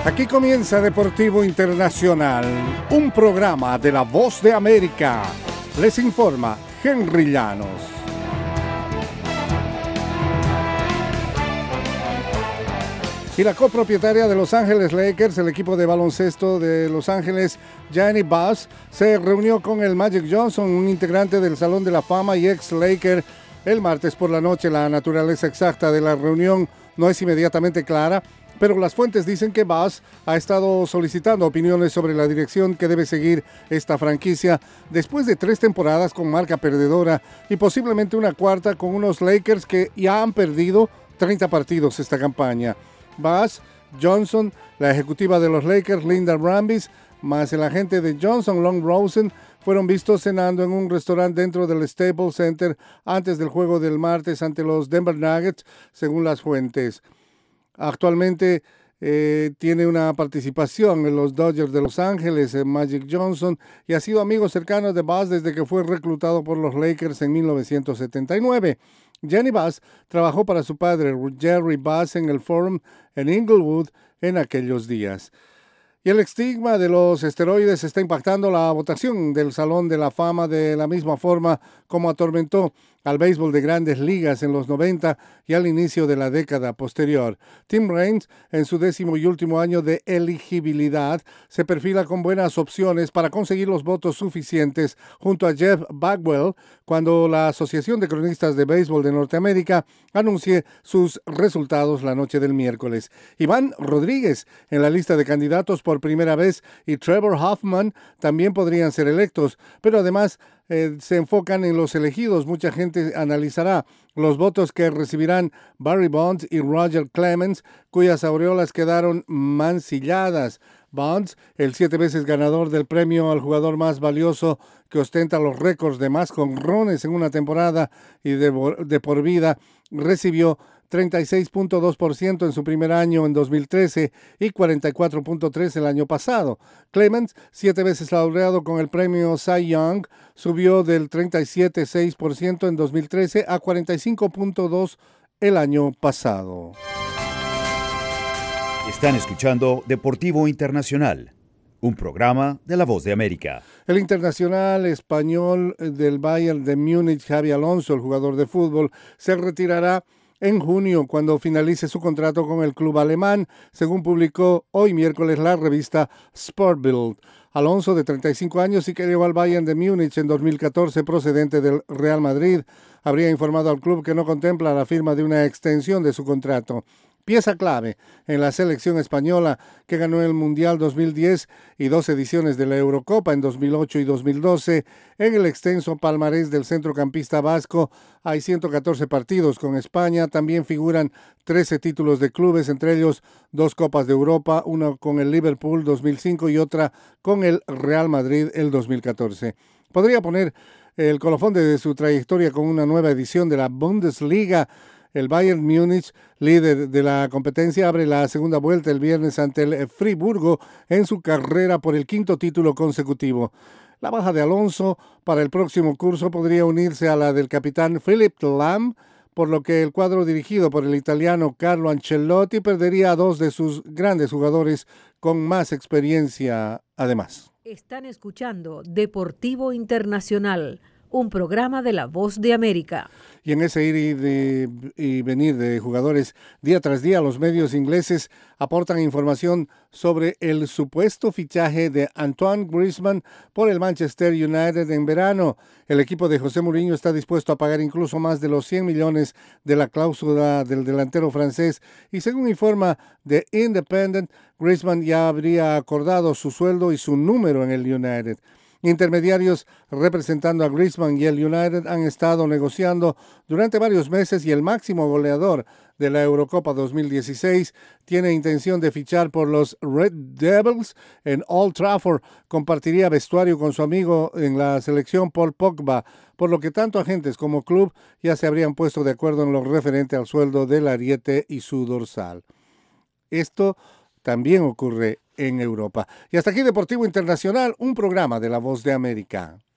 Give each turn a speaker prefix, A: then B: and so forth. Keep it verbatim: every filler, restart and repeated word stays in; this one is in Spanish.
A: Aquí comienza Deportivo Internacional, un programa de La Voz de América. Les informa Henry Llanos. Y la copropietaria de Los Ángeles Lakers, el equipo de baloncesto de Los Ángeles, Jeannie Buss, se reunió con el Magic Johnson, un integrante del Salón de la Fama y ex-Laker, el martes por la noche. La naturaleza exacta de la reunión no es inmediatamente clara, pero las fuentes dicen que Buss ha estado solicitando opiniones sobre la dirección que debe seguir esta franquicia después de tres temporadas con marca perdedora y posiblemente una cuarta con unos Lakers que ya han perdido treinta partidos esta campaña. Buss, Johnson, la ejecutiva de los Lakers, Linda Rambis, más el agente de Johnson, Long Rosen, fueron vistos cenando en un restaurante dentro del Staples Center antes del juego del martes ante los Denver Nuggets, según las fuentes. Actualmente eh, tiene una participación en los Dodgers de Los Ángeles, en Magic Johnson, y ha sido amigo cercano de Buss desde que fue reclutado por los Lakers en mil novecientos setenta y nueve. Jeannie Buss trabajó para su padre, Jerry Buss, en el Forum en Inglewood en aquellos días. Y el estigma de los esteroides está impactando la votación del Salón de la Fama de la misma forma como atormentó al béisbol de Grandes Ligas en los noventa y al inicio de la década posterior. Tim Raines, en su décimo y último año de elegibilidad, se perfila con buenas opciones para conseguir los votos suficientes junto a Jeff Bagwell cuando la Asociación de Cronistas de Béisbol de Norteamérica anuncie sus resultados la noche del miércoles. Iván Rodríguez en la lista de candidatos por primera vez y Trevor Hoffman también podrían ser electos, pero además Eh, se enfocan en los elegidos. Mucha gente analizará los votos que recibirán Barry Bonds y Roger Clemens, cuyas aureolas quedaron mancilladas. Bonds, el siete veces ganador del premio al jugador más valioso que ostenta los récords de más jonrones en una temporada y de, de por vida, recibió treinta y seis punto dos por ciento en su primer año en dos mil trece y cuarenta y cuatro punto tres por ciento el año pasado. Clemens, siete veces laureado con el premio Cy Young, subió del treinta y siete punto seis por ciento en dos mil trece a cuarenta y cinco punto dos por ciento el año pasado.
B: Están escuchando Deportivo Internacional, un programa de La Voz de América.
A: El internacional español del Bayern de Múnich, Xabi Alonso, el jugador de fútbol, se retirará en junio cuando finalice su contrato con el club alemán, según publicó hoy miércoles la revista Sportbild. Alonso, de treinta y cinco años y que llegó al Bayern de Múnich en dos mil catorce procedente del Real Madrid, habría informado al club que no contempla la firma de una extensión de su contrato. Pieza clave en la selección española que ganó el Mundial dos mil diez y dos ediciones de la Eurocopa en dos mil ocho y dos mil doce, en el extenso palmarés del centrocampista vasco hay ciento catorce partidos con España, también figuran trece títulos de clubes, entre ellos dos Copas de Europa, una con el Liverpool dos mil cinco y otra con el Real Madrid el dos mil catorce. Podría poner el colofón de su trayectoria con una nueva edición de la Bundesliga. El Bayern Múnich, líder de la competencia, abre la segunda vuelta el viernes ante el Friburgo en su carrera por el quinto título consecutivo. La baja de Alonso para el próximo curso podría unirse a la del capitán Philipp Lahm, por lo que el cuadro dirigido por el italiano Carlo Ancelotti perdería a dos de sus grandes jugadores con más experiencia además.
C: Están escuchando Deportivo Internacional, un programa de La Voz de América.
A: Y en ese ir y, de, y venir de jugadores día tras día, los medios ingleses aportan información sobre el supuesto fichaje de Antoine Griezmann por el Manchester United en verano. El equipo de José Mourinho está dispuesto a pagar incluso más de los cien millones de la cláusula del delantero francés y según informa The Independent, Griezmann ya habría acordado su sueldo y su número en el United. Intermediarios representando a Griezmann y el United han estado negociando durante varios meses y el máximo goleador de la Eurocopa dos mil dieciséis tiene intención de fichar por los Red Devils en Old Trafford. Compartiría vestuario con su amigo en la selección Paul Pogba, por lo que tanto agentes como club ya se habrían puesto de acuerdo en lo referente al sueldo del ariete y su dorsal. Esto también ocurre en Europa. Y hasta aquí Deportivo Internacional, un programa de La Voz de América.